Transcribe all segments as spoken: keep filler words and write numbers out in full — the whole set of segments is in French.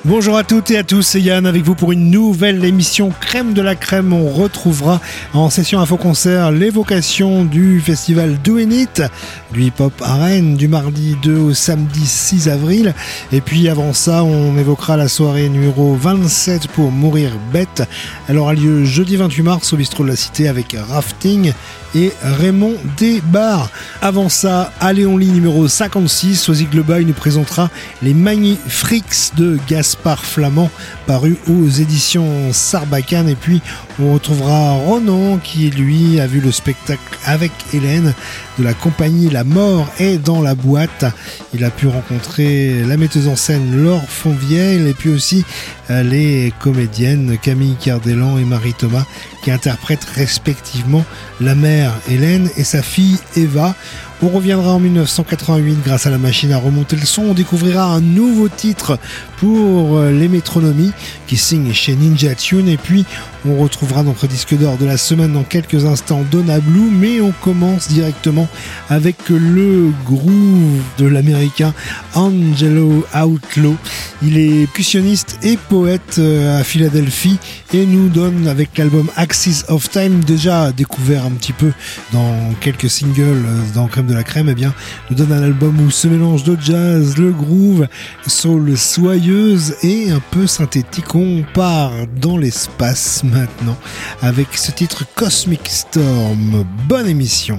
Bonjour à toutes et à tous, c'est Yann avec vous pour une nouvelle émission Crème de la Crème. On retrouvera en session info-concert l'évocation du festival Do It, du hip-hop à Rennes, du mardi deux au samedi six avril. Et puis avant ça, on évoquera la soirée numéro vingt-sept pour Mourir Bête. Elle aura lieu jeudi vingt-huit mars au bistrot de la Cité avec Rafting et Raymond Desbarres. Avant ça, à Léonly numéro cinquante-six, Soisy Global nous présentera les Magnifiques de Gaspard Flamand, paru aux éditions Sarbacane. Et puis on retrouvera Ronan qui lui a vu le spectacle avec Hélène de la compagnie La Mort est dans la boîte. Il a pu rencontrer la metteuse en scène Laure Fonvielle et puis aussi les comédiennes Camille Cardellan et Marie Thomas qui interprètent respectivement la mère Hélène et sa fille Eva. On reviendra en dix-neuf cent quatre-vingt-huit grâce à la machine à remonter le son. On découvrira un nouveau titre pour les Métronomies qui signent chez Ninja Tune. Et puis on retrouvera notre disque d'or de la semaine dans quelques instants, Donna Blue. Mais on commence directement avec le groove de l'américain Angelo Outlaw. Il est percussionniste et poète à Philadelphie et nous donne avec l'album Axis of Time, déjà découvert un petit peu dans quelques singles dans Crème de la Crème, et eh bien nous donne un album où se mélange de jazz, le groove, soul soyeuse et un peu synthétique. On part dans l'espace maintenant avec ce titre Cosmic Storm. Bonne émission.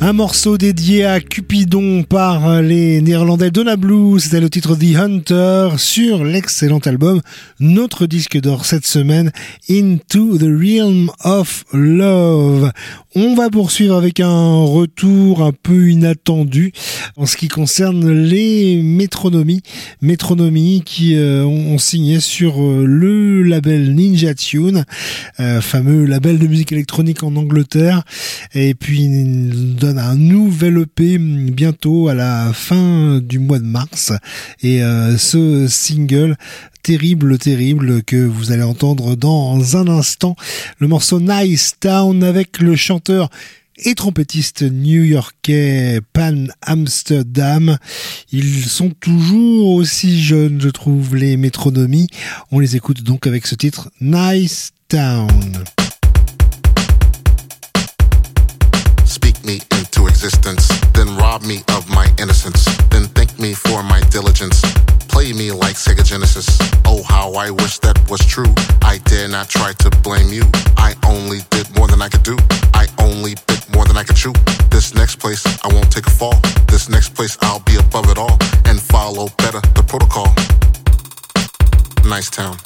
Un morceau dédié à Cupidon par les Néerlandais Donna Blue, c'était le titre The Hunter sur l'excellent album, notre disque d'or cette semaine, Into the Realm of Love. On va poursuivre avec un retour un peu inattendu en ce qui concerne les métronomies. Métronomies qui euh, ont signé sur euh, le label Ninja Tune, euh, fameux label de musique électronique en Angleterre. Et puis il nous donne un nouvel E P bientôt à la fin du mois de mars. Et euh, ce single terrible, terrible, que vous allez entendre dans un instant. Le morceau Nice Town avec le chanteur et trompettiste new-yorkais Pan Amsterdam. Ils sont toujours aussi jeunes, je trouve, les métronomies. On les écoute donc avec ce titre Nice Town. Speak me into existence, then rob me of my innocence, then thank me for my diligence. Play me like Sega Genesis. Oh, how I wish that was true. I dare not try to blame you. I only did more than I could do. I only bit more than I could chew. This next place, I won't take a fall. This next place, I'll be above it all and follow better the protocol. Nice town.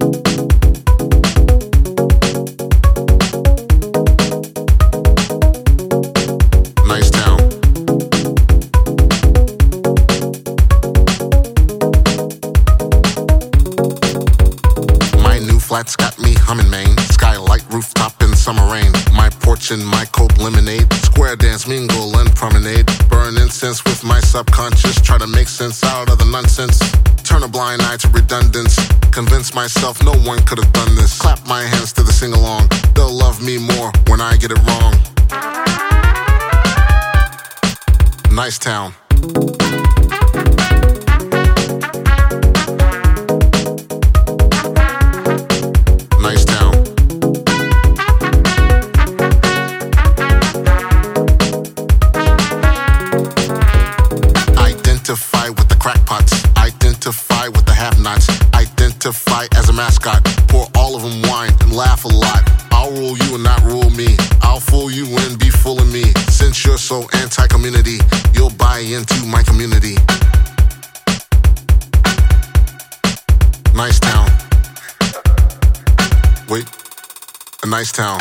Nice town. My new flat's got me humming, man. Skylight, rooftop in summer rain. My porch and my cold lemonade. Square dance, mingle and promenade. Burn incense with my subconscious. Try to make sense out of the nonsense. Turn a blind eye to redundance. Convince myself no one could have done this. Clap my hands to the sing-along. They'll love me more when I get it wrong. Nice town. Nice town. Identify with the crackpots. Identify with the have-nots. Identify as a mascot. Pour all of them wine and laugh a lot. I'll rule you and not rule me. I'll fool you and be fooling me. Since you're so anti-community, you'll buy into my community. Nice town. Wait, a nice town.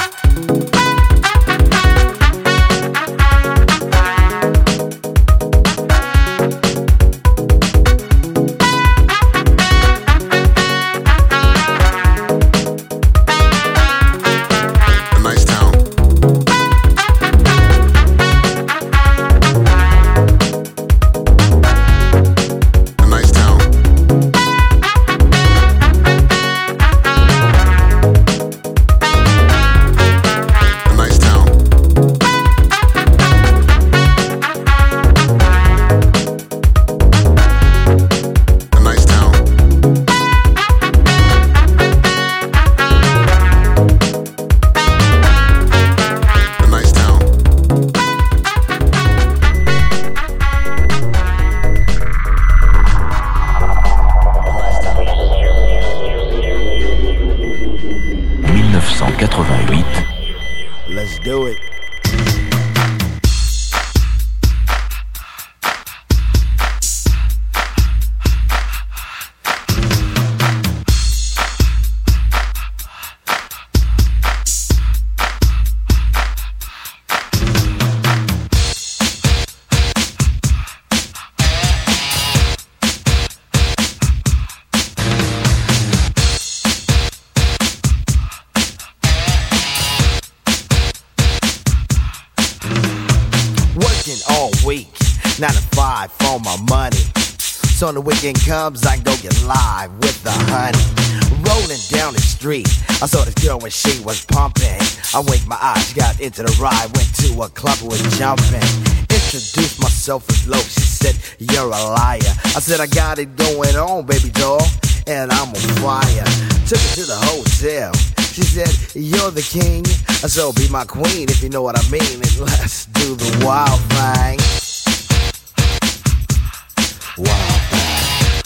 Let's do it. Nine to five for my money. So when the weekend comes, I go get live with the honey. Rolling down the street, I saw this girl when she was pumping. I winked my eyes, got into the ride, went to a club, was jumping. Introduced myself as low, she said, you're a liar. I said, I got it going on, baby doll, and I'm on fire. Took her to the hotel. She said, you're the king, so be my queen if you know what I mean. And let's do the wild thing. Wild thing.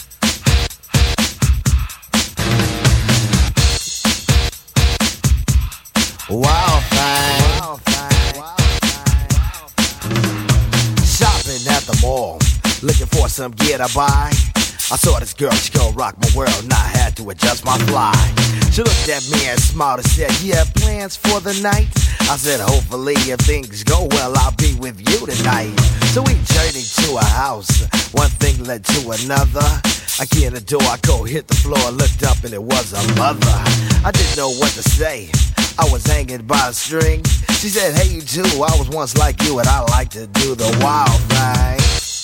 Wild thing. Wild thing. Wild thing. some gear to buy. I saw this girl, she gon' rock my world, and I had to adjust my fly. She looked at me and smiled and said, you have plans for the night? I said, hopefully if things go well, I'll be with you tonight. So we journeyed to a house, one thing led to another. I get in the door, I go hit the floor, looked up and it was a mother. I didn't know what to say, I was hanging by a string. She said, hey you too, I was once like you and I like to do the wild thing.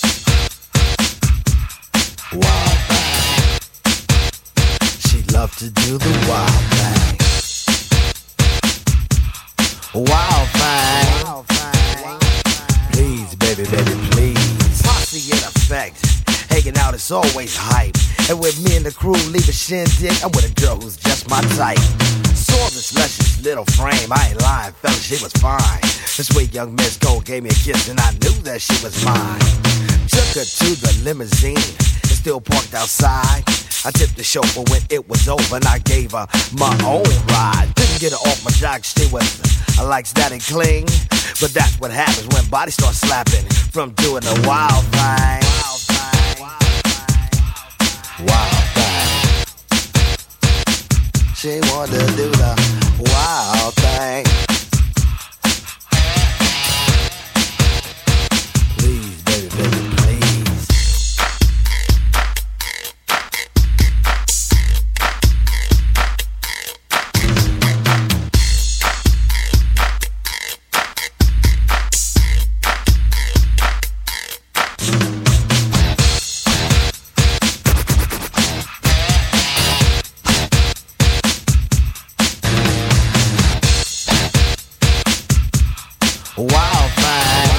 Wild thing. She loved to do the wild thing. Wild thing. Wild thing. Please, baby, baby, please. Posse in effect. Hanging out is always hype. And with me and the crew leave a shindig, I'm with a girl who's just my type. Saw this luscious little frame, I ain't lying, fella, she was fine. This sweet young Miss Gold gave me a kiss and I knew that she was mine. Took her to the limousine, it's still parked outside. I tipped the chauffeur when it was over and I gave her my own ride. Didn't get her off my jock, she was, I likes that and cling. But that's what happens when bodies start slapping from doing the wild thing. Wild thing. Wild thing. She wanted to do the wild thing. Please, baby, baby, please. Wild thing.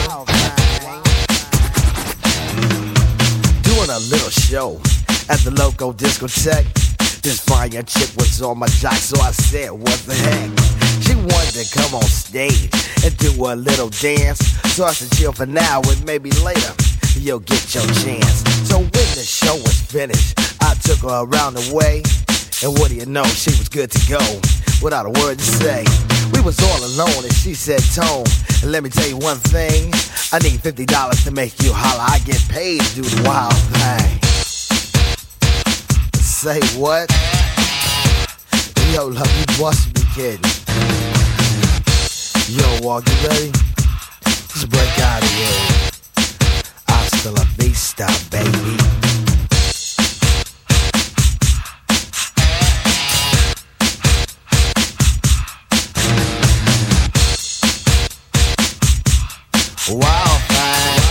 Doing a little show at the local discotheque. This fine young chick was on my jock, so I said, what the heck? She wanted to come on stage and do a little dance. So I said, chill for now and maybe later you'll get your chance. So when the show was finished, I took her around the way. And what do you know, she was good to go without a word to say. We was all alone and she said, Tone, and let me tell you one thing, I need fifty dollars to make you holler. I get paid to do the wild thing. Say what? Yo, love, you must be kidding. Yo, Walk, you ready? Let's break out of here. Hasta la vista, baby. Wild thing.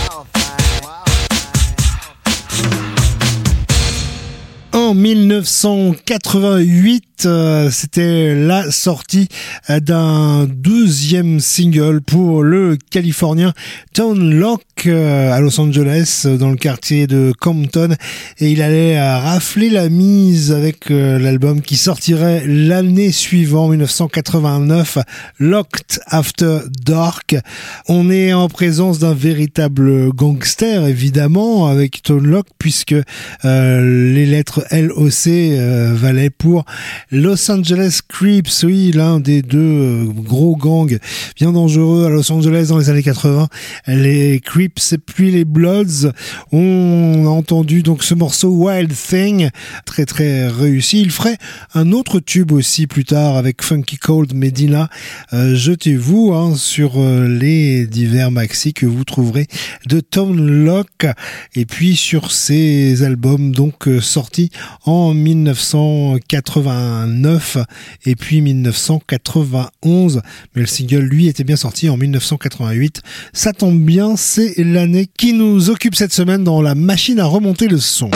En dix-neuf cent quatre-vingt-huit, euh, c'était la sortie euh, d'un deuxième single pour le Californien Tone Loc euh, à Los Angeles, dans le quartier de Compton, et il allait euh, rafler la mise avec euh, l'album qui sortirait l'année suivante, dix-neuf cent quatre-vingt-neuf, Locked After Dark. On est en présence d'un véritable gangster, évidemment, avec Tone Loc, puisque euh, les lettres L O C euh, valaient pour Los Angeles Crips, oui, l'un des deux euh, gros gangs bien dangereux à Los Angeles dans les années quatre-vingts. Les Crips et puis les Bloods. On a entendu donc ce morceau Wild Thing, très très réussi. Il ferait un autre tube aussi plus tard avec Funky Cold Medina. Euh, jetez-vous hein, sur euh, les divers maxi que vous trouverez de Tone Loc, et puis sur ces albums donc euh, sortis en dix-neuf cent quatre-vingt-neuf et puis dix-neuf cent quatre-vingt-onze, mais le single lui était bien sorti en dix-neuf cent quatre-vingt-huit. Ça tombe bien, c'est l'année qui nous occupe cette semaine dans la machine à remonter le son.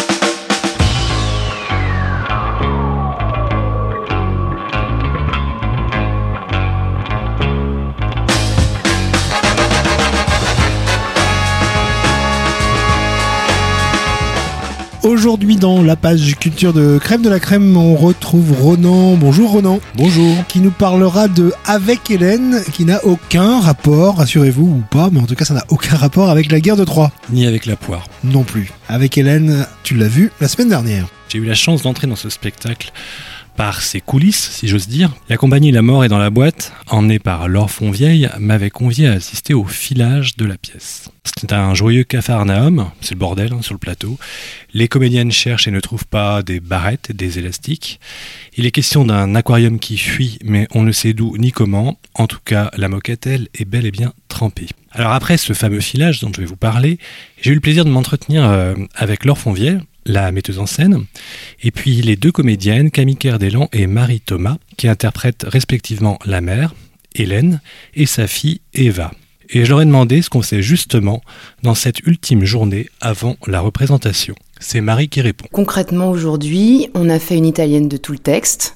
Aujourd'hui, dans la page culture de Crème de la Crème, on retrouve Ronan. Bonjour Ronan. Bonjour. Qui nous parlera de Avec Hélène, qui n'a aucun rapport, rassurez-vous ou pas, mais en tout cas ça n'a aucun rapport avec la guerre de Troie. Ni avec la poire. Non plus. Avec Hélène, tu l'as vu la semaine dernière. J'ai eu la chance d'entrer dans ce spectacle Par ses coulisses, si j'ose dire, la compagnie La Mort est dans la boîte, emmenée par Laure Fontvieille, m'avait convié à assister au filage de la pièce. C'est un joyeux capharnaüm, c'est le bordel hein, sur le plateau. Les comédiennes cherchent et ne trouvent pas des barrettes, des élastiques. Il est question d'un aquarium qui fuit, mais on ne sait d'où ni comment. En tout cas, la moquette, elle, est bel et bien trempée. Alors après ce fameux filage dont je vais vous parler, j'ai eu le plaisir de m'entretenir euh, avec Laure Fontvieille, la metteuse en scène, et puis les deux comédiennes, Camille Kerdelan et Marie Thomas, qui interprètent respectivement la mère, Hélène, et sa fille, Eva. Et je leur ai demandé ce qu'on fait justement dans cette ultime journée avant la représentation. C'est Marie qui répond. Concrètement, aujourd'hui, on a fait une italienne de tout le texte.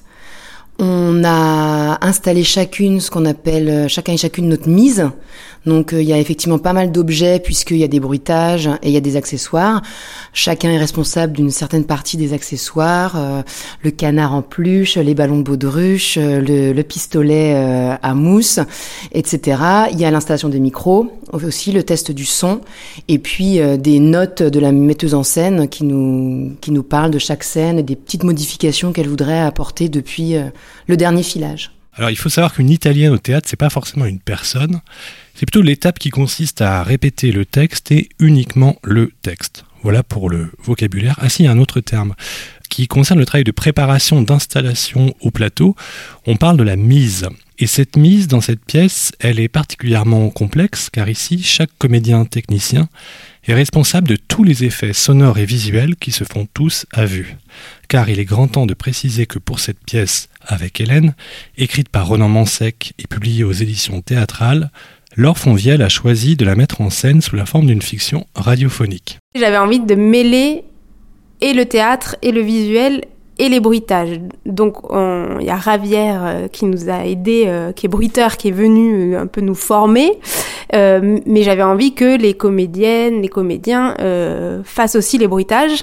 On a installé chacune ce qu'on appelle, chacun et chacune notre mise. Donc euh, il y a effectivement pas mal d'objets puisqu'il y a des bruitages et il y a des accessoires. Chacun est responsable d'une certaine partie des accessoires. Euh, le canard en peluche, les ballons de baudruche, euh, le, le pistolet euh, à mousse, et cetera. Il y a l'installation des micros, aussi le test du son et puis euh, des notes de la metteuse en scène qui nous qui nous parle de chaque scène et des petites modifications qu'elle voudrait apporter depuis euh, le dernier filage. Alors il faut savoir qu'une italienne au théâtre, c'est pas forcément une personne, c'est plutôt l'étape qui consiste à répéter le texte et uniquement le texte. Voilà pour le vocabulaire. Ah si, il y a un autre terme qui concerne le travail de préparation, d'installation au plateau. On parle de la mise. Et cette mise dans cette pièce, elle est particulièrement complexe car ici, chaque comédien technicien est responsable de tous les effets sonores et visuels qui se font tous à vue. Car il est grand temps de préciser que pour cette pièce avec Hélène, écrite par Ronan Mansec et publiée aux éditions théâtrales, Laure Fontvieille a choisi de la mettre en scène sous la forme d'une fiction radiophonique. J'avais envie de mêler et le théâtre et le visuel et les bruitages. Donc il y a Ravière euh, qui nous a aidés, euh, qui est bruiteur, qui est venu euh, un peu nous former. Euh, mais j'avais envie que les comédiennes, les comédiens euh, fassent aussi les bruitages.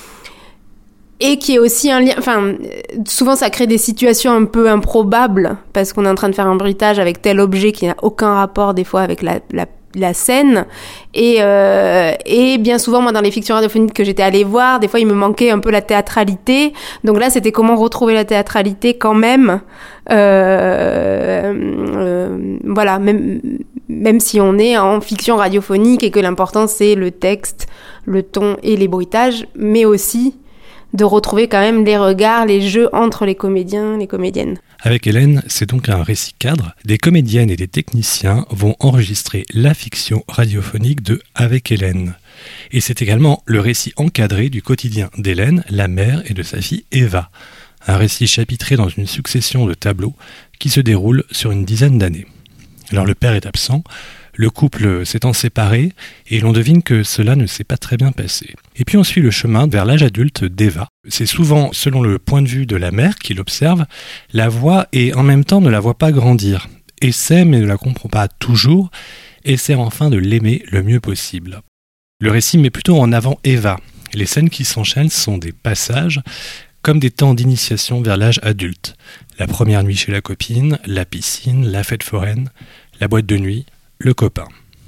Et qui est aussi un lien, enfin, souvent ça crée des situations un peu improbables parce qu'on est en train de faire un bruitage avec tel objet qui n'a aucun rapport des fois avec la, la, la scène. Et, euh, et bien souvent, moi, dans les fictions radiophoniques que j'étais allée voir, des fois il me manquait un peu la théâtralité. Donc là, c'était comment retrouver la théâtralité quand même. Euh, euh, voilà, même, même si on est en fiction radiophonique et que l'important c'est le texte, le ton et les bruitages, mais aussi de retrouver quand même les regards, les jeux entre les comédiens, les comédiennes. Avec Hélène, c'est donc un récit cadre. Des comédiennes et des techniciens vont enregistrer la fiction radiophonique de Avec Hélène. Et c'est également le récit encadré du quotidien d'Hélène, la mère, et de sa fille Eva. Un récit chapitré dans une succession de tableaux qui se déroule sur une dizaine d'années. Alors le père est absent, le couple s'étant séparé, et l'on devine que cela ne s'est pas très bien passé. Et puis on suit le chemin vers l'âge adulte d'Eva. C'est souvent, selon le point de vue de la mère qui l'observe, la voit et en même temps ne la voit pas grandir. Essaie mais ne la comprend pas toujours, essaie enfin de l'aimer le mieux possible. Le récit met plutôt en avant Eva. Les scènes qui s'enchaînent sont des passages, comme des temps d'initiation vers l'âge adulte. La première nuit chez la copine, la piscine, la fête foraine, la boîte de nuit, le copain.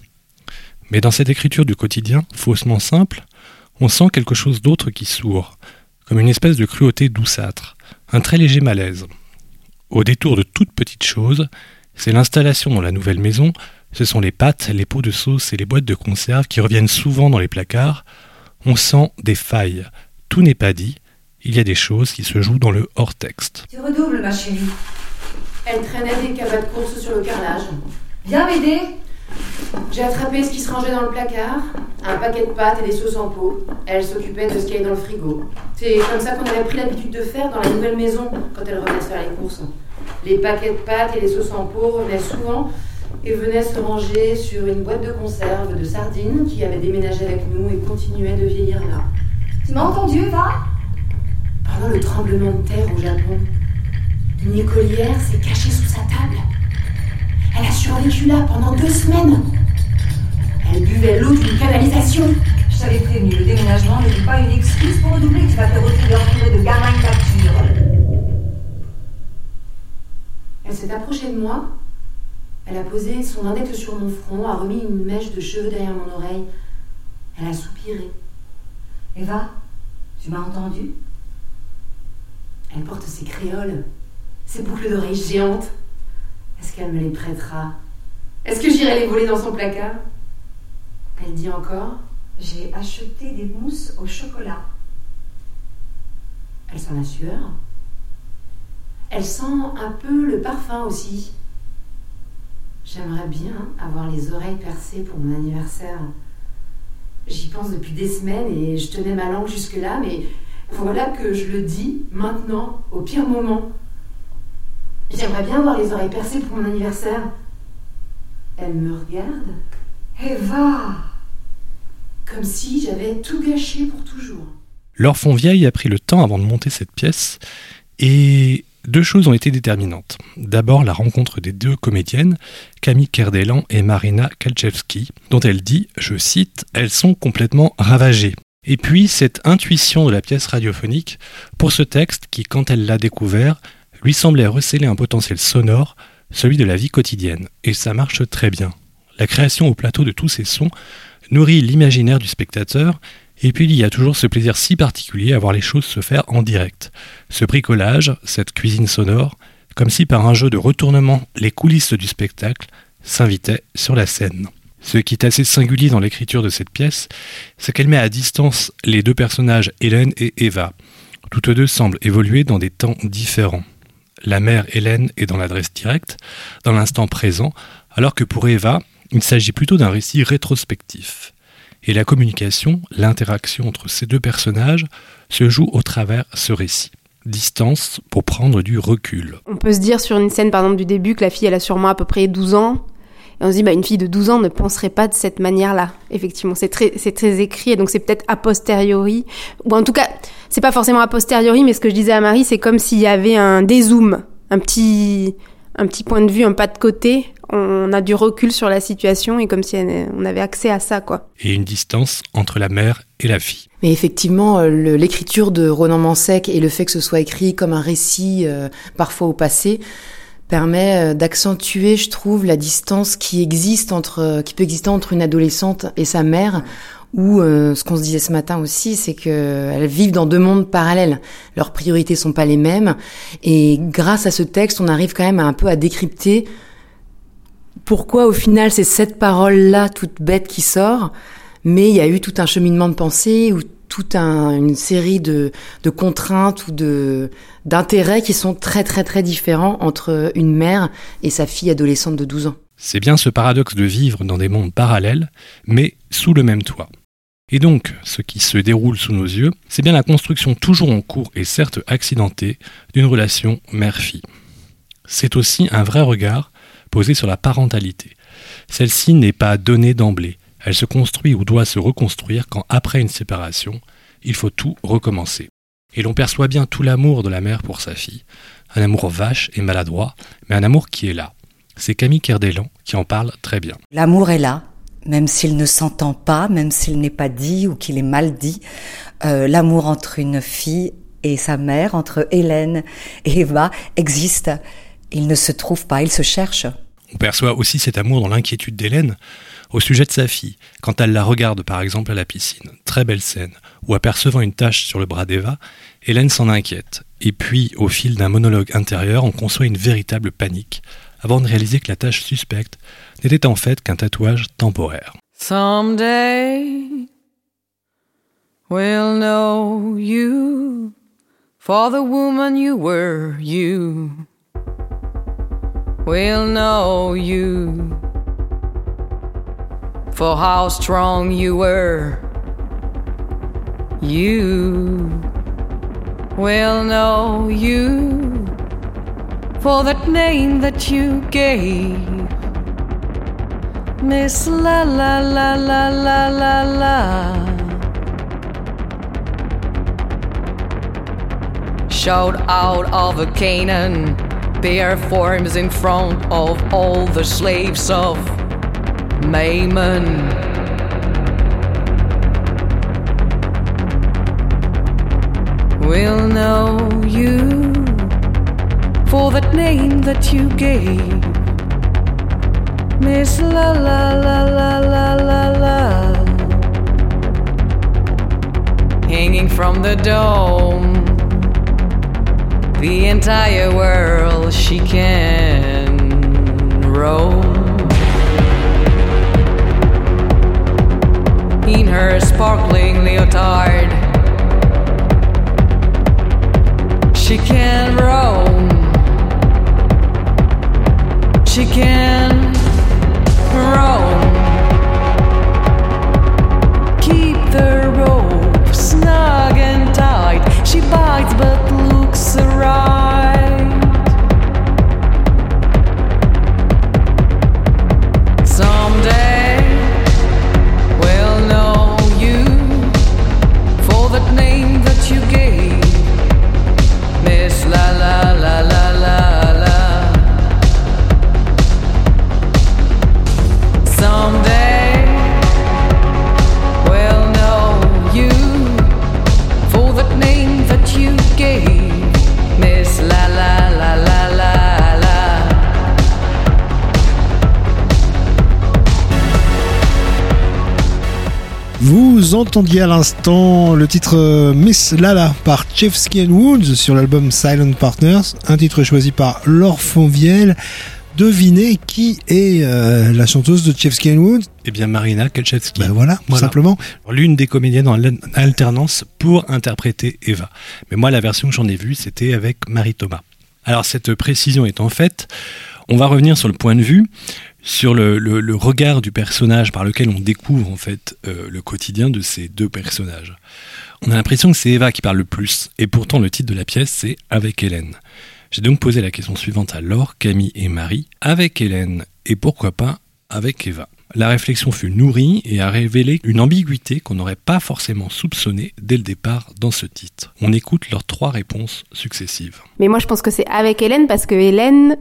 Mais dans cette écriture du quotidien, faussement simple, on sent quelque chose d'autre qui sourd, comme une espèce de cruauté douceâtre, un très léger malaise. Au détour de toutes petites choses, c'est l'installation dans la nouvelle maison, ce sont les pâtes, les pots de sauce et les boîtes de conserve qui reviennent souvent dans les placards. On sent des failles. Tout n'est pas dit, il y a des choses qui se jouent dans le hors-texte. Tu redoubles, ma chérie. Elle traînait des cabas de course sur le carrelage. Viens m'aider. J'ai attrapé ce qui se rangeait dans le placard, un paquet de pâtes et des sauces en pot. Elle s'occupait de ce qu'il y avait dans le frigo. C'est comme ça qu'on avait pris l'habitude de faire dans la nouvelle maison quand elle revenait faire les courses. Les paquets de pâtes et les sauces en pot revenaient souvent et venaient se ranger sur une boîte de conserve de sardines qui avait déménagé avec nous et continuait de vieillir là. Tu m'as entendu, Eva ? Pendant le tremblement de terre au Japon, une écolière s'est cachée sous sa table. Elle a survécu là pendant deux semaines. Elle buvait l'eau d'une canalisation. Je t'avais prévenu, le déménagement n'est pas une excuse pour redoubler. Tu vas te retrouver entouré de gamins immatures. Elle s'est approchée de moi. Elle a posé son index sur mon front, a remis une mèche de cheveux derrière mon oreille. Elle a soupiré. Eva, tu m'as entendu ? Elle porte ses créoles, ses boucles d'oreilles géantes. Est-ce qu'elle me les prêtera? Est-ce que j'irai les voler dans son placard? Elle dit encore: j'ai acheté des mousses au chocolat. Elle sent la sueur. Elle sent un peu le parfum aussi. J'aimerais bien avoir les oreilles percées pour mon anniversaire. J'y pense depuis des semaines et je tenais ma langue jusque-là, mais voilà que je le dis maintenant, au pire moment. J'aimerais bien avoir les oreilles percées pour mon anniversaire. Elle me regarde. Eva! Comme si j'avais tout gâché pour toujours. Laure Fontvieille a pris le temps avant de monter cette pièce et deux choses ont été déterminantes. D'abord, la rencontre des deux comédiennes, Camille Kerdelan et Marina Kalczewski, dont elle dit, je cite, « Elles sont complètement ravagées ». Et puis, cette intuition de la pièce radiophonique pour ce texte qui, quand elle l'a découvert, lui semblait recéler un potentiel sonore, celui de la vie quotidienne. Et ça marche très bien. La création au plateau de tous ces sons nourrit l'imaginaire du spectateur, et puis il y a toujours ce plaisir si particulier à voir les choses se faire en direct. Ce bricolage, cette cuisine sonore, comme si par un jeu de retournement, les coulisses du spectacle s'invitaient sur la scène. Ce qui est assez singulier dans l'écriture de cette pièce, c'est qu'elle met à distance les deux personnages Hélène et Eva. Toutes deux semblent évoluer dans des temps différents. La mère Hélène est dans l'adresse directe, dans l'instant présent, alors que pour Eva, il s'agit plutôt d'un récit rétrospectif. Et la communication, l'interaction entre ces deux personnages, se joue au travers ce récit. Distance pour prendre du recul. On peut se dire sur une scène, par exemple, du début, que la fille, elle a sûrement à peu près douze ans. Et on se dit, bah, une fille de douze ans ne penserait pas de cette manière-là. Effectivement, c'est très, c'est très écrit, et donc c'est peut-être a posteriori. Ou en tout cas, c'est pas forcément a posteriori, mais ce que je disais à Marie, c'est comme s'il y avait un dézoom, un petit, un petit point de vue, un pas de côté. On a du recul sur la situation et comme si on avait accès à ça, quoi. Et une distance entre la mère et la fille. Mais effectivement, le, l'écriture de Ronan Mansec et le fait que ce soit écrit comme un récit, euh, parfois au passé, permet d'accentuer, je trouve, la distance qui existe entre, qui peut exister entre une adolescente et sa mère, ou euh, ce qu'on se disait ce matin aussi, c'est qu'elles vivent dans deux mondes parallèles. Leurs priorités sont pas les mêmes, et grâce à ce texte, on arrive quand même à un peu à décrypter pourquoi au final c'est cette parole-là toute bête qui sort, mais il y a eu tout un cheminement de pensée ou toute un, une série de, de contraintes ou de, d'intérêts qui sont très très très différents entre une mère et sa fille adolescente de douze ans. C'est bien ce paradoxe de vivre dans des mondes parallèles, mais sous le même toit. Et donc, ce qui se déroule sous nos yeux, c'est bien la construction toujours en cours et certes accidentée d'une relation mère-fille. C'est aussi un vrai regard posée sur la parentalité. Celle-ci n'est pas donnée d'emblée. Elle se construit ou doit se reconstruire quand, après une séparation, il faut tout recommencer. Et l'on perçoit bien tout l'amour de la mère pour sa fille. Un amour vache et maladroit, mais un amour qui est là. C'est Camille Kerdelan qui en parle très bien. L'amour est là, même s'il ne s'entend pas, même s'il n'est pas dit ou qu'il est mal dit. Euh, l'amour entre une fille et sa mère, entre Hélène et Eva, existe. Il ne se trouve pas, il se cherche. On perçoit aussi cet amour dans l'inquiétude d'Hélène au sujet de sa fille, quand elle la regarde par exemple à la piscine. Très belle scène, où apercevant une tache sur le bras d'Eva, Hélène s'en inquiète. Et puis, au fil d'un monologue intérieur, on conçoit une véritable panique, avant de réaliser que la tache suspecte n'était en fait qu'un tatouage temporaire. Someday we'll know you for the woman you were, you we'll know you for how strong you were. You will know you for that name that you gave, Miss La La La La La La La. Shout out of a Canaan, bare forms in front of all the slaves of Maimon. We'll know you for that name that you gave, Miss La La La La La La La. Hanging from the dome, the entire world she can roam. In her sparkling leotard, she can roam. She can roam. Keep the rope snug and tight. She bites but looks right. Someday we'll know you for that name that you gave, Miss La La La La La La. Someday we'll know you for that name that you gave, Miss La La La La La La. Vous entendiez à l'instant le titre euh, Miss Lala par Chevsky and Woods sur l'album Silent Partners, un titre choisi par Laure Fonvielle. Devinez qui est euh, la chanteuse de Chevsky and Woods? Eh bien Marina Kelchevsky. Ben voilà, tout voilà. simplement. L'une des comédiennes en alternance pour interpréter Eva. Mais moi, la version que j'en ai vue, c'était avec Marie Thomas. Alors cette précision étant faite, on va revenir sur le point de vue, sur le, le, le regard du personnage par lequel on découvre en fait euh, le quotidien de ces deux personnages. On a l'impression que c'est Eva qui parle le plus, et pourtant le titre de la pièce c'est « Avec Hélène ». J'ai donc posé la question suivante à Laure, Camille et Marie. Avec Hélène, et pourquoi pas avec Eva? La réflexion fut nourrie et a révélé une ambiguïté qu'on n'aurait pas forcément soupçonnée dès le départ dans ce titre. On écoute leurs trois réponses successives. Mais moi je pense que c'est avec Hélène parce que Hélène,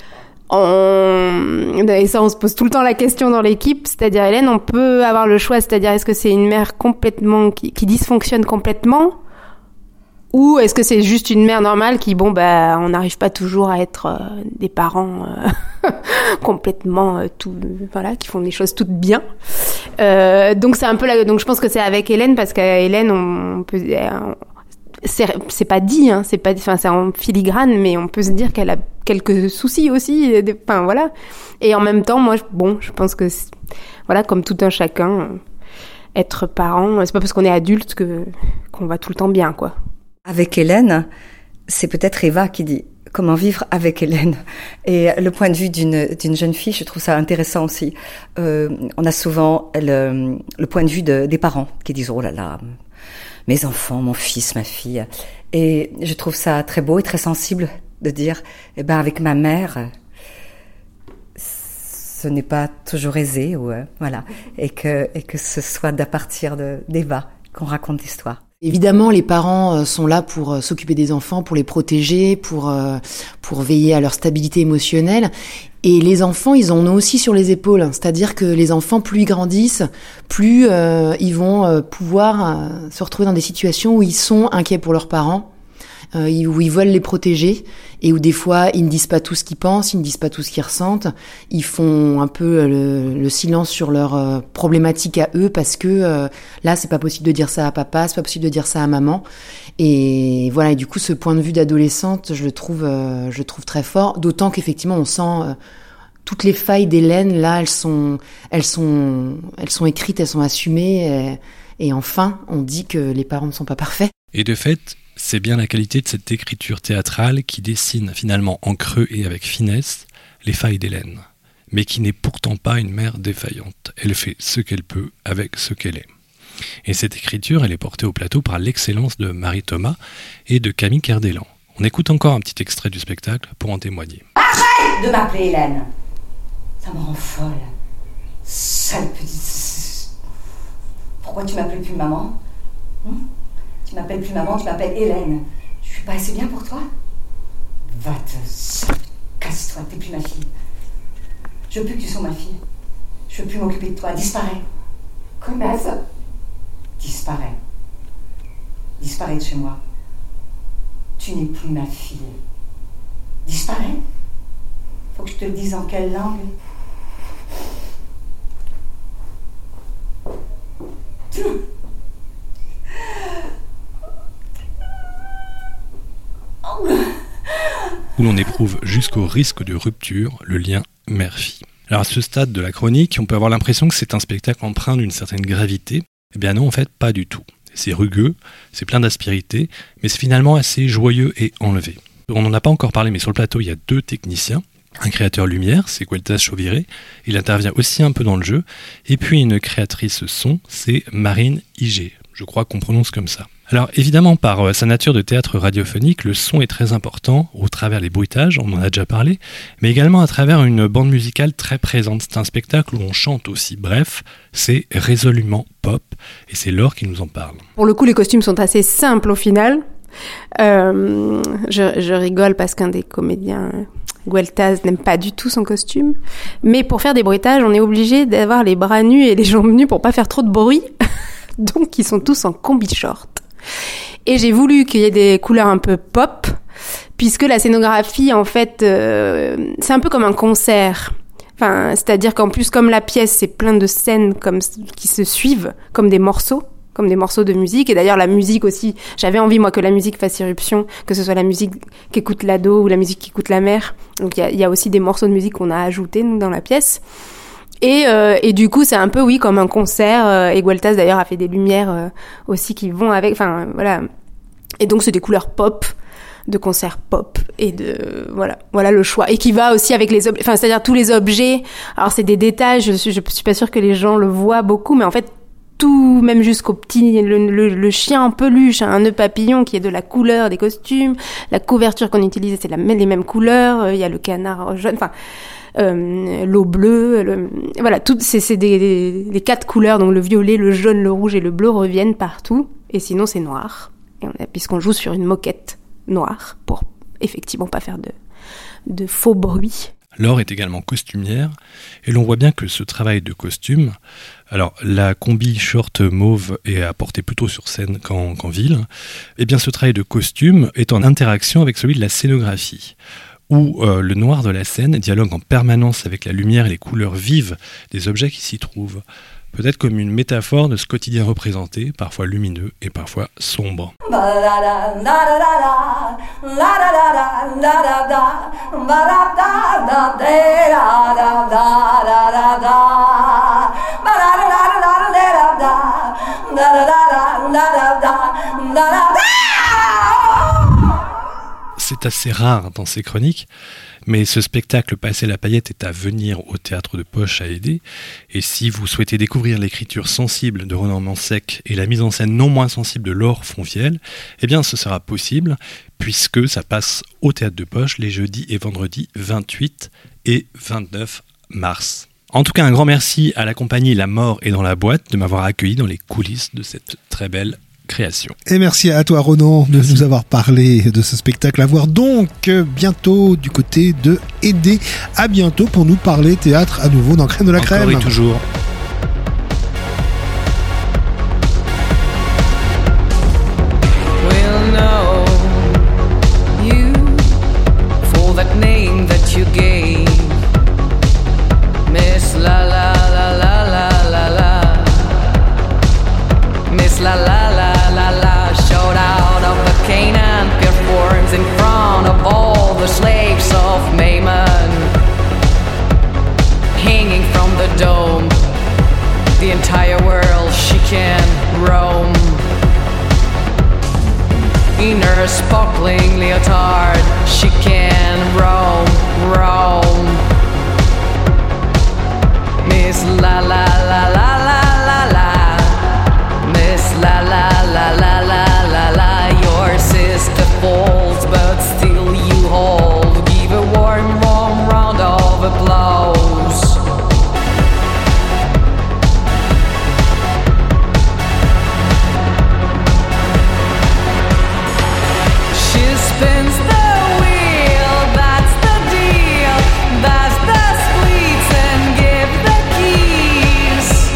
on... et ça on se pose tout le temps la question dans l'équipe, c'est-à-dire Hélène, on peut avoir le choix, c'est-à-dire est-ce que c'est une mère complètement qui, qui dysfonctionne complètement, ou est-ce que c'est juste une mère normale qui, bon, bah, on n'arrive pas toujours à être euh, des parents euh, complètement euh, tout, voilà, qui font des choses toutes bien. Euh, donc c'est un peu là, donc je pense que c'est avec Hélène parce qu'à Hélène, on peut, on, c'est, c'est pas dit, hein, c'est pas, enfin, c'est en filigrane, mais on peut se dire qu'elle a quelques soucis aussi, enfin voilà. Et en même temps, moi, bon, je pense que, voilà, comme tout un chacun, être parent, c'est pas parce qu'on est adulte que qu'on va tout le temps bien, quoi. Avec Hélène, c'est peut-être Eva qui dit comment vivre avec Hélène. Et le point de vue d'une, d'une jeune fille, je trouve ça intéressant aussi. Euh, on a souvent le, le point de vue de, des parents qui disent « Oh là là, mes enfants, mon fils, ma fille ». Et je trouve ça très beau et très sensible de dire « Eh ben avec ma mère, ce n'est pas toujours aisé. » ou euh, voilà. Et que, et que ce soit d'à partir de, d'Eva qu'on raconte l'histoire. Évidemment, les parents sont là pour s'occuper des enfants, pour les protéger, pour pour veiller à leur stabilité émotionnelle. Et les enfants, ils en ont aussi sur les épaules. C'est-à-dire que les enfants, plus ils grandissent, plus euh, ils vont euh, pouvoir euh, se retrouver dans des situations où ils sont inquiets pour leurs parents, euh, où ils veulent les protéger, et où des fois, ils ne disent pas tout ce qu'ils pensent, ils ne disent pas tout ce qu'ils ressentent. Ils font un peu le, le silence sur leurs euh, problématiques à eux, parce que euh, là, c'est pas possible de dire ça à papa, c'est pas possible de dire ça à maman. Et voilà, et du coup, ce point de vue d'adolescente, je le trouve, euh, je le trouve très fort. D'autant qu'effectivement, on sent euh, toutes les failles d'Hélène. Là, elles sont, elles sont, elles sont écrites, elles sont assumées. Et, et enfin, on dit que les parents ne sont pas parfaits. Et de fait, c'est bien la qualité de cette écriture théâtrale qui dessine finalement en creux et avec finesse les failles d'Hélène, mais qui n'est pourtant pas une mère défaillante. Elle fait ce qu'elle peut avec ce qu'elle est. Et cette écriture, elle est portée au plateau par l'excellence de Marie Thomas et de Camille Kerdelan. On écoute encore un petit extrait du spectacle pour en témoigner. Arrête de m'appeler Hélène. Ça me rend folle. Sale petite... Pourquoi tu m'appelles plus maman hum Tu m'appelles plus maman, tu m'appelles Hélène. Je suis pas assez bien pour toi? Va te... Casse-toi, t'es plus ma fille. Je veux plus que tu sois ma fille. Je veux plus m'occuper de toi. Disparais. Connasse. Disparais. Disparais de chez moi. Tu n'es plus ma fille. Disparais. Faut que je te le dise en quelle langue? où l'on éprouve jusqu'au risque de rupture le lien mère-fille. Alors à ce stade de la chronique, on peut avoir l'impression que c'est un spectacle empreint d'une certaine gravité. Eh bien non, en fait, pas du tout. C'est rugueux, c'est plein d'aspérité, mais c'est finalement assez joyeux et enlevé. On n'en a pas encore parlé, mais sur le plateau, il y a deux techniciens. Un créateur lumière, c'est Gueltas Chauviré, il intervient aussi un peu dans le jeu. Et puis une créatrice son, c'est Marine Igé. Je crois qu'on prononce comme ça. Alors évidemment, par sa nature de théâtre radiophonique, le son est très important au travers des bruitages, on en a déjà parlé, mais également à travers une bande musicale très présente. C'est un spectacle où on chante aussi. Bref, c'est résolument pop, et c'est Laure qui nous en parle. Pour le coup, les costumes sont assez simples au final. Euh, je, je rigole parce qu'un des comédiens, Gueltas, n'aime pas du tout son costume. Mais pour faire des bruitages, on est obligé d'avoir les bras nus et les jambes nues pour pas faire trop de bruit. Donc, ils sont tous en combi short. Et j'ai voulu qu'il y ait des couleurs un peu pop, puisque la scénographie, en fait, euh, c'est un peu comme un concert. Enfin, c'est-à-dire qu'en plus, comme la pièce, c'est plein de scènes comme, qui se suivent, comme des morceaux, comme des morceaux de musique. Et d'ailleurs, la musique aussi, j'avais envie, moi, que la musique fasse irruption, que ce soit la musique qu'écoute l'ado ou la musique qu'écoute la mère. Donc, il y a, y a aussi des morceaux de musique qu'on a ajoutés, nous, dans la pièce. Et, euh, et du coup, c'est un peu, oui, comme un concert. Euh, et Gueltas, d'ailleurs, a fait des lumières euh, aussi qui vont avec. Enfin, voilà. Et donc, c'est des couleurs pop, de concert pop. Et de, voilà, voilà le choix. Et qui va aussi avec les objets. Enfin, c'est-à-dire tous les objets. Alors, c'est des détails. Je suis, je suis pas sûre que les gens le voient beaucoup. Mais en fait, tout, même jusqu'au petit, le, le, le chien en peluche, un nœud papillon qui est de la couleur des costumes. La couverture qu'on utilise, c'est la, les mêmes couleurs. Il y a le canard jaune. Enfin, Euh, l'eau bleue, le, voilà, tout, c'est, c'est des, des, les quatre couleurs, donc le violet, le jaune, le rouge et le bleu reviennent partout, et sinon c'est noir, et on a, puisqu'on joue sur une moquette noire, pour effectivement pas faire de, de faux bruit. Laure est également costumière, et l'on voit bien que ce travail de costume, alors la combi short mauve est apportée plutôt sur scène qu'en, qu'en ville, et bien ce travail de costume est en interaction avec celui de la scénographie, où euh, le noir de la scène dialogue en permanence avec la lumière et les couleurs vives des objets qui s'y trouvent. Peut-être comme une métaphore de ce quotidien représenté, parfois lumineux et parfois sombre. C'est assez rare dans ces chroniques, mais ce spectacle Passer la paillette est à venir au Théâtre de Poche à Édé. Et si vous souhaitez découvrir l'écriture sensible de Ronan Mansec et la mise en scène non moins sensible de Laure Fonfiel, eh bien ce sera possible, puisque ça passe au Théâtre de Poche les jeudis et vendredis vingt-huit et vingt-neuf mars. En tout cas, un grand merci à la compagnie La Mort est dans la boîte de m'avoir accueilli dans les coulisses de cette très belle création. Et merci à toi Ronan de merci. nous avoir parlé de ce spectacle à voir donc bientôt du côté de Édé. À bientôt pour nous parler théâtre à nouveau dans Crème de la Encore Crème. Et toujours. We'll know you for that name that you gave, Miss La La La La La La La, Miss La La. Canaan performs in front of all the slaves of Mammon, hanging from the dome. The entire world she can roam. In her sparkling leotard, she can roam, roam. Miss La La La La La La La, Miss La La La La La. Sister falls, but still you hold. Give a warm, warm round of applause. She spins the wheel, that's the deal. That's the splits and give the keys.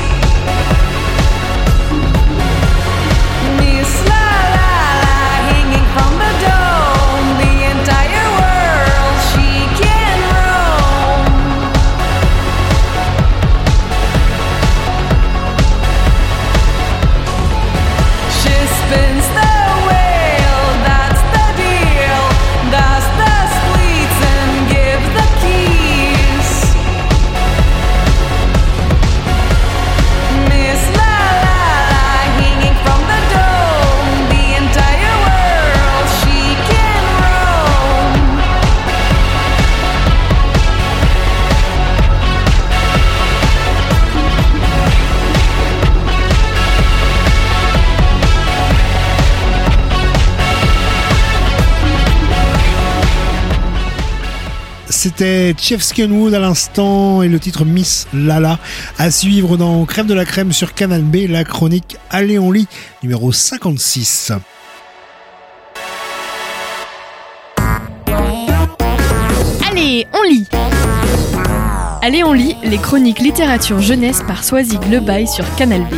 C'était Chef Skenwood à l'instant et le titre Miss Lala. À suivre dans Crème de la Crème sur Canal B, la chronique Allez on lit numéro cinquante-six. Allez, on lit. Allez, on lit les chroniques littérature jeunesse par Soisig Lebaille sur Canal B.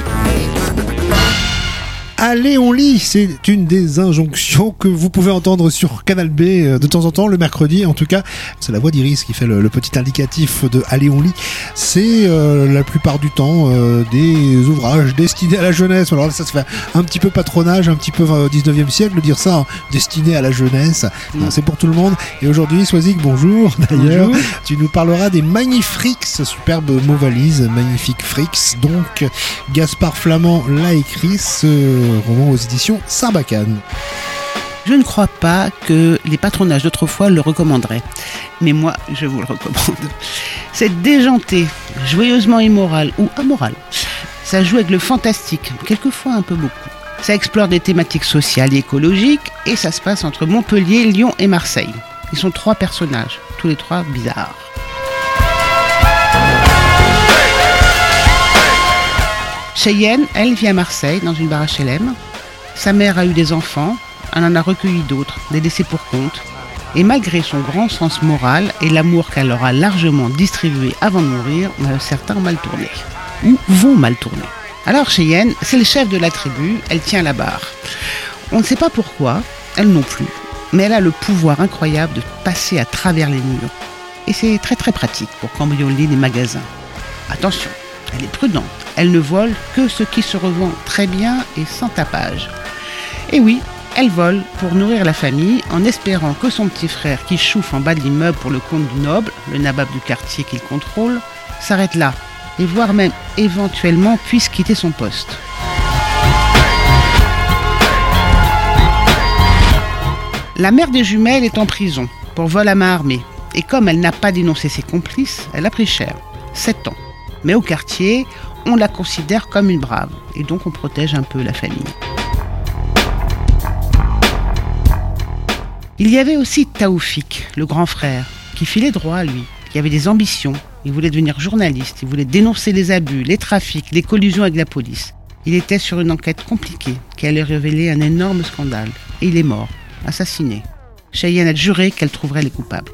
Allez, on lit, c'est une des injonctions que vous pouvez entendre sur Canal B de temps en temps, le mercredi en tout cas. C'est la voix d'Iris qui fait le, le petit indicatif de Allez, on lit. C'est euh, la plupart du temps euh, des ouvrages destinés à la jeunesse. Alors là, ça se fait un petit peu patronage, un petit peu euh, dix-neuvième siècle, de dire ça, hein, destiné à la jeunesse. Mm. Non, c'est pour tout le monde. Et aujourd'hui, Soisig, bonjour d'ailleurs. Bonjour. Tu nous parleras des Magnifiques, superbe mot valise, Magnifiques Fricks. Donc, Gaspard Flamand l'a écrit, ce roman aux éditions Sarbacane. Je ne crois pas que les patronages d'autrefois le recommanderaient. Mais moi, je vous le recommande. C'est déjanté, joyeusement immoral ou amoral. Ça joue avec le fantastique, quelquefois un peu beaucoup. Ça explore des thématiques sociales et écologiques et ça se passe entre Montpellier, Lyon et Marseille. Ils sont trois personnages, tous les trois bizarres. Cheyenne, elle, vit à Marseille, dans une baraque H L M. Sa mère a eu des enfants, elle en a recueilli d'autres, des laissés pour compte. Et malgré son grand sens moral et l'amour qu'elle leur a largement distribué avant de mourir, certains ont mal tourné. Ou vont mal tourner. Alors Cheyenne, c'est le chef de la tribu, elle tient la barre. On ne sait pas pourquoi, elle non plus, mais elle a le pouvoir incroyable de passer à travers les murs. Et c'est très très pratique pour cambrioler les magasins. Attention, elle est prudente. Elle ne vole que ce qui se revend très bien et sans tapage. Et oui, elle vole pour nourrir la famille en espérant que son petit frère qui chouffe en bas de l'immeuble pour le compte du noble, le nabab du quartier qu'il contrôle, s'arrête là et voire même éventuellement puisse quitter son poste. La mère des jumelles est en prison pour vol à main armée et comme elle n'a pas dénoncé ses complices, elle a pris cher, sept ans. Mais au quartier, on la considère comme une brave et donc on protège un peu la famille. Il y avait aussi Taoufik, le grand frère, qui filait droit à lui, qui avait des ambitions. Il voulait devenir journaliste, il voulait dénoncer les abus, les trafics, les collusions avec la police. Il était sur une enquête compliquée qui allait révéler un énorme scandale. Et il est mort, assassiné. Cheyenne a juré qu'elle trouverait les coupables.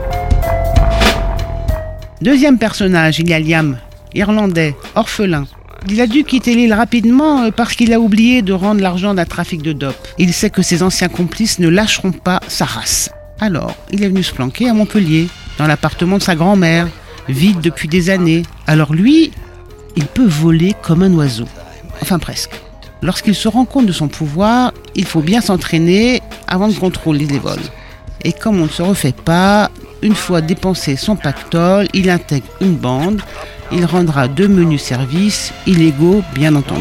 Deuxième personnage, il y a Liam, irlandais, orphelin. Il a dû quitter l'île rapidement parce qu'il a oublié de rendre l'argent d'un trafic de dope. Il sait que ses anciens complices ne lâcheront pas sa race. Alors, il est venu se planquer à Montpellier, dans l'appartement de sa grand-mère, vide depuis des années. Alors lui, il peut voler comme un oiseau. Enfin presque. Lorsqu'il se rend compte de son pouvoir, il faut bien s'entraîner avant de contrôler les vols. Et comme on ne se refait pas, une fois dépensé son pactole, il intègre une bande. Il rendra deux menus services, illégaux bien entendu.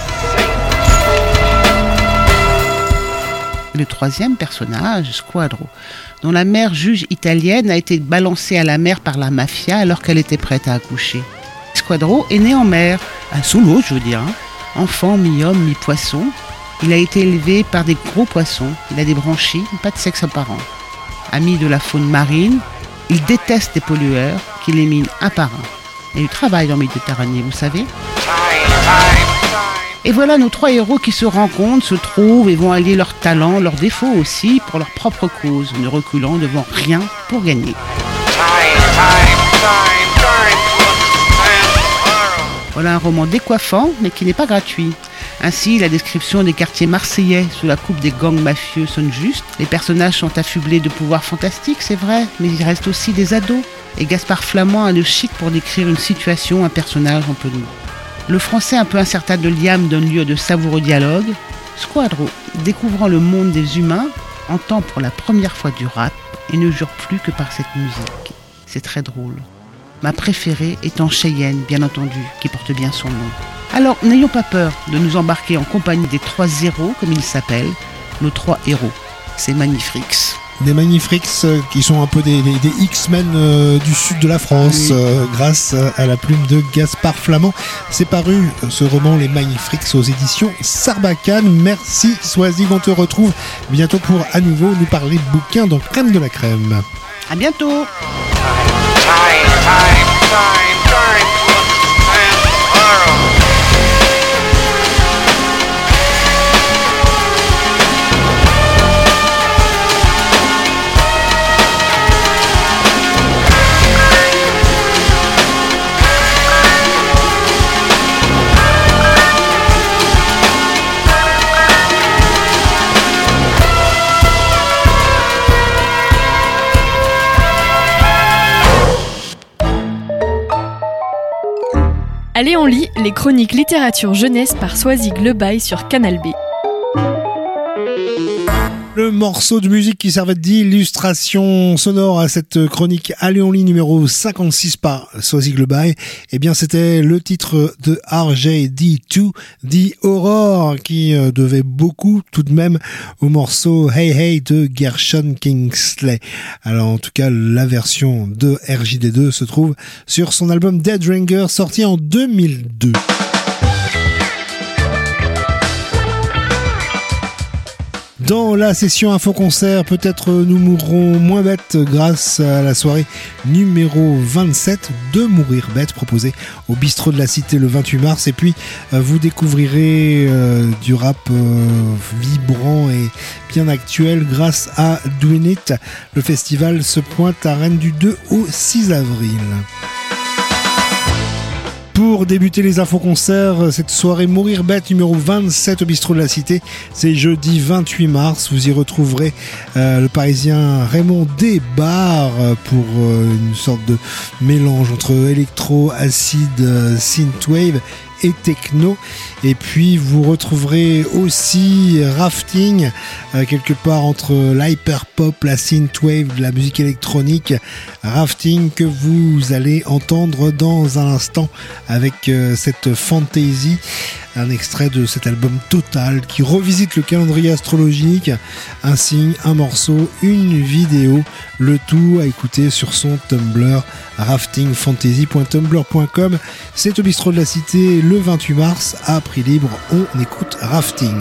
Le troisième personnage, Squadro, dont la mère juge italienne a été balancée à la mer par la mafia alors qu'elle était prête à accoucher. Squadro est né en mer, à sous l'eau je veux dire, hein. Enfant mi-homme, mi-poisson. Il a été élevé par des gros poissons, il a des branchies, pas de sexe apparent. Ami de la faune marine, il déteste les pollueurs qui l'éliminent un par un. Il y a du travail dans le Méditerranée, vous savez. Et voilà nos trois héros qui se rencontrent, se trouvent et vont allier leurs talents, leurs défauts aussi, pour leur propre cause, ne reculant devant rien pour gagner. Voilà un roman décoiffant, mais qui n'est pas gratuit. Ainsi, la description des quartiers marseillais sous la coupe des gangs mafieux sonne juste. Les personnages sont affublés de pouvoirs fantastiques, c'est vrai, mais il reste aussi des ados. Et Gaspard Flamand a le chic pour décrire une situation, un personnage en peu de mots. Le français un peu incertain de Liam donne lieu à de savoureux dialogues. Squadro, découvrant le monde des humains, entend pour la première fois du rap et ne jure plus que par cette musique. C'est très drôle. Ma préférée étant Cheyenne, bien entendu, qui porte bien son nom. Alors, n'ayons pas peur de nous embarquer en compagnie des trois héros, comme ils s'appellent, nos trois héros. C'est Magnifiques. Des Magnifiques euh, qui sont un peu des, des, des X-Men euh, du sud de la France, oui. euh, grâce à la plume de Gaspard Flamand. C'est paru, euh, ce roman Les Magnifiques aux éditions Sarbacane. Merci Soisig, on te retrouve bientôt pour à nouveau nous parler de bouquins dans Crème de la Crème. À bientôt. Time, time, time to understand tomorrow. Allez, on lit les chroniques littérature jeunesse par Soisig Lebaille sur Canal B. Le morceau de musique qui servait d'illustration sonore à cette chronique Allez on lit numéro cinquante-six par Soisig Lebaille, eh bien c'était le titre de R J D deux, The Aurore, qui euh, devait beaucoup tout de même au morceau Hey Hey de Gershon Kingsley. Alors en tout cas la version de R J D deux se trouve sur son album Dead Ringer sorti en deux mille deux. Dans la session info-concert, peut-être nous mourrons moins bêtes grâce à la soirée numéro vingt-sept de Mourir bête proposée au bistrot de la Cité le vingt-huit mars. Et puis vous découvrirez euh, du rap euh, vibrant et bien actuel grâce à Doin' It. Le festival se pointe à Rennes du deux au six avril. Pour débuter les infos-concerts, cette soirée Mourir bête numéro vingt-sept au bistrot de la Cité, c'est jeudi vingt-huit mars. Vous y retrouverez euh, le parisien Raymond Desbarres pour euh, une sorte de mélange entre électro, acide, euh, synthwave et techno. Et puis vous retrouverez aussi Rafting, euh, quelque part entre l'hyperpop, la synthwave, la musique électronique. Rafting que vous allez entendre dans un instant avec euh, cette Fantasy, un extrait de cet album Total qui revisite le calendrier astrologique, un signe, un morceau, une vidéo, le tout à écouter sur son Tumblr rafting fantasy point tumblr point com. C'est au bistrot de la Cité le vingt-huit mars à prix libre. On écoute Rafting.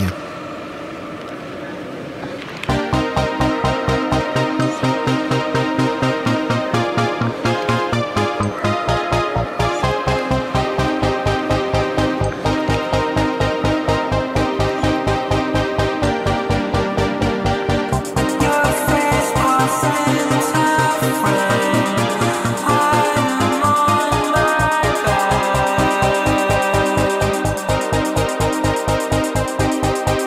Bye.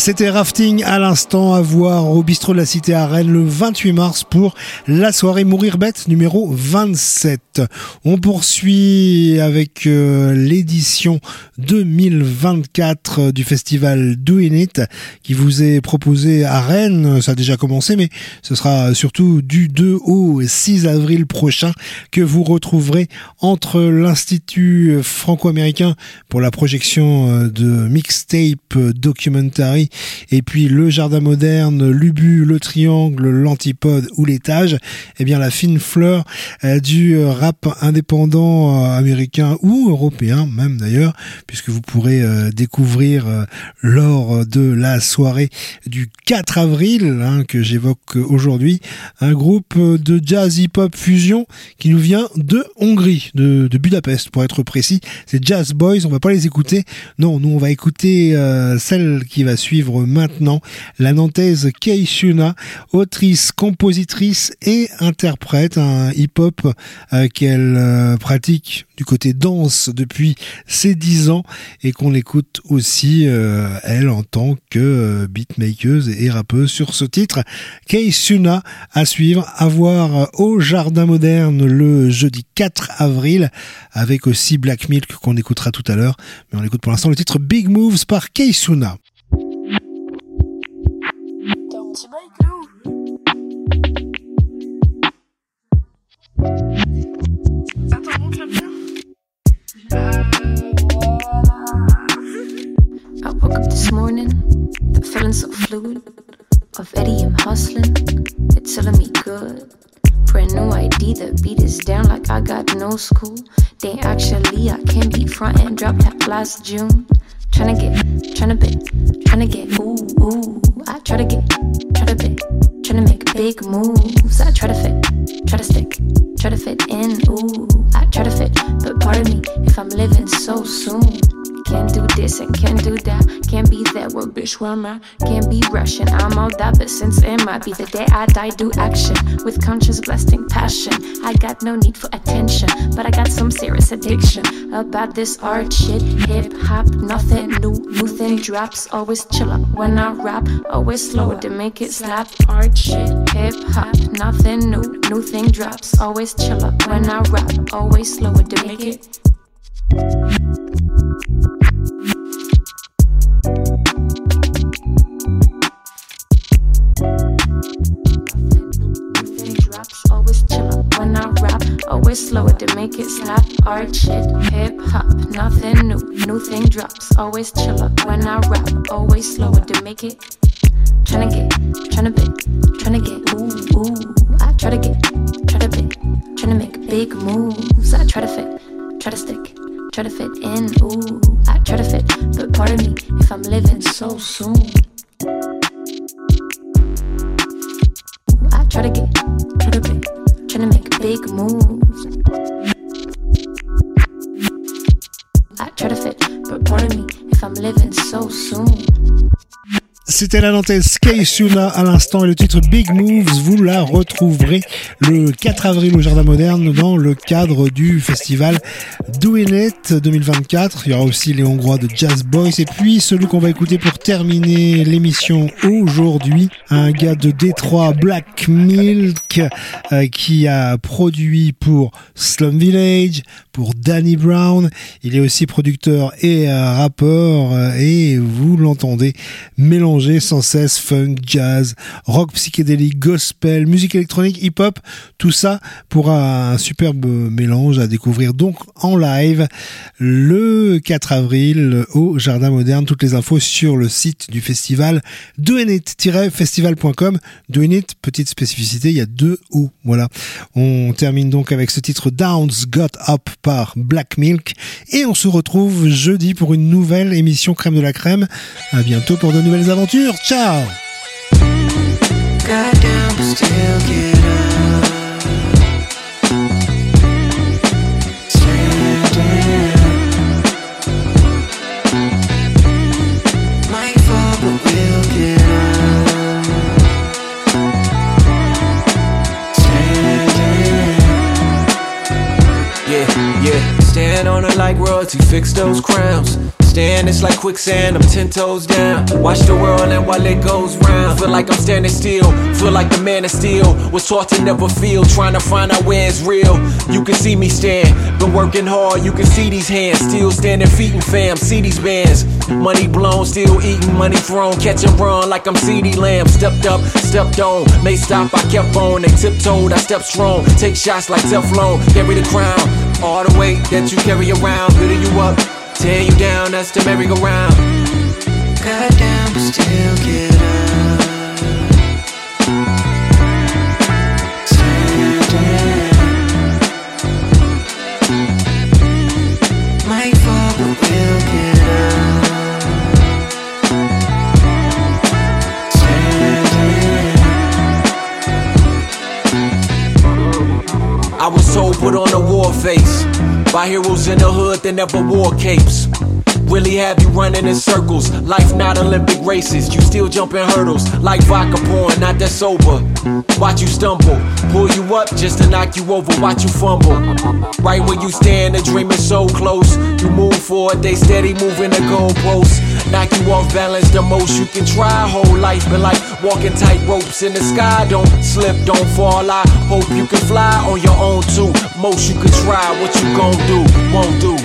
C'était Rafting à l'instant, à voir au bistrot de la Cité à Rennes le vingt-huit mars pour la soirée Mourir Bête numéro vingt-sept. On poursuit avec euh, l'édition deux mille vingt-quatre du festival Doing It qui vous est proposé à Rennes. Ça a déjà commencé, mais ce sera surtout du deux au six avril prochain que vous retrouverez entre l'Institut franco-américain pour la projection de mixtape documentary et puis le Jardin Moderne, l'Ubu, le Triangle, l'Antipode ou l'Étage, eh bien la fine fleur euh, du rap indépendant euh, américain ou européen même d'ailleurs, puisque vous pourrez euh, découvrir euh, lors de la soirée du quatre avril hein, que j'évoque aujourd'hui, un groupe de jazz hip-hop fusion qui nous vient de Hongrie, de, de Budapest pour être précis. C'est Jazz Boys, on va pas les écouter, non, nous on va écouter euh, celle qui va suivre maintenant, la nantaise Kei Shuna, autrice, compositrice et interprète, un hip-hop euh, qu'elle euh, pratique du côté danse depuis ses dix ans et qu'on écoute aussi euh, elle en tant que euh, beatmakeuse et rappeuse sur ce titre. Kei Shuna à suivre, à voir au Jardin Moderne le jeudi quatre avril avec aussi Black Milk qu'on écoutera tout à l'heure, mais on écoute pour l'instant le titre Big Moves par Kei Shuna. I woke up this morning, feeling so fluid. Of Eddie, I'm hustling, it's telling me good. Brand new I D, the beat is down like I got no school. They actually, I can be front and drop that last June. Tryna get, tryna bit, tryna get, ooh, ooh. I try to get, try to bit, tryna make big moves. I try to fit, try to stick, try to fit in, ooh. I try to fit, but pardon me if I'm living so soon. Can't do this and can't do that. Can't be there, well, bitch, where am I? Can't be rushing, I'm all that, but since it might be the day I die, do action with conscious blasting passion. I got no need for attention, but I got some serious addiction about this art shit. Hip hop, nothing new, new thing drops. Always chill up when I rap, always slow to make it slap. Art shit, hip hop, nothing new, new thing drops. Always chill up when I rap, always slow to make it. Always chill up when I rap, always slow it to make it slap. Art shit, hip hop, nothing new, new thing drops. Always chill up when I rap, always slow it to make it. Tryna get, tryna bit, tryna get, ooh, ooh. I try to get, try to bit, tryna make big moves. I try to fit, try to stick, try to fit in, ooh. I try to fit, but pardon me if I'm living so soon. I try to get, try to bit, tryna make big moves. I try to fit, but pardon me if I'm living so soon. C'était la nantaise Kei Shuna à l'instant et le titre Big Moves, vous la retrouverez le quatre avril au Jardin Moderne dans le cadre du festival Doing It deux mille vingt-quatre. Il y aura aussi les Hongrois de Jazz Boys et puis celui qu'on va écouter pour terminer l'émission aujourd'hui, un gars de Détroit, Black Milk, euh, qui a produit pour Slum Village, pour Danny Brown. Il est aussi producteur et euh, rappeur euh, et vous l'entendez mélanger sans cesse funk, jazz, rock psychédélique, gospel, musique électronique, hip-hop, tout ça pour un superbe mélange à découvrir donc en live le quatre avril au Jardin Moderne. Toutes les infos sur le site du festival doing it tiret festival point com. Doing It, petite spécificité, il y a deux O. Voilà. On termine donc avec ce titre Downs Got Up par Black Milk et on se retrouve jeudi pour une nouvelle émission Crème de la Crème. À bientôt pour de nouvelles aventures. Ciao. Goddamn, still get up. Standing. Might fall, but we'll get up. Standing. Yeah, yeah. Stand on it like royalty, fix those crowns. stand, it's like quicksand, I'm ten toes down. Watch the world and while it goes round. Feel like I'm standing still, feel like the man of steel. Was taught to never feel, trying to find out where it's real. You can see me stand, been working hard, you can see these hands. Still standing feet and fam, see these bands. Money blown, still eating, money thrown. Catch and run like I'm C D Lamb. Stepped up, stepped on, may stop, I kept on. They tiptoed, I stepped strong. Take shots like Teflon, carry the crown. All the weight that you carry around, building you up, tear you down, that's the merry-go-round. Got down but still get up. Standing. Might fall but we'll get up. Standing. I was told put on a war face by heroes in the hood that never wore capes. Really have you running in circles. Life not Olympic races. You still jumping hurdles like vodka pouring, not that sober. Watch you stumble, pull you up just to knock you over. Watch you fumble. Right where you stand, the dream is so close. You move forward, they steady moving the goalposts. Knock you off balance the most you can try. Whole life been like walking tight ropes in the sky. Don't slip, don't fall. I hope you can fly on your own too. Most you can try, what you gon' do, won't do.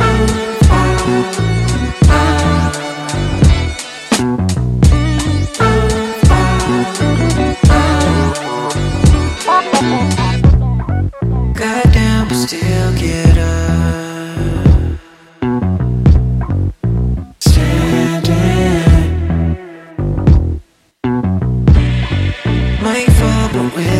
Got down but still get up. Standing. Might fall but we'll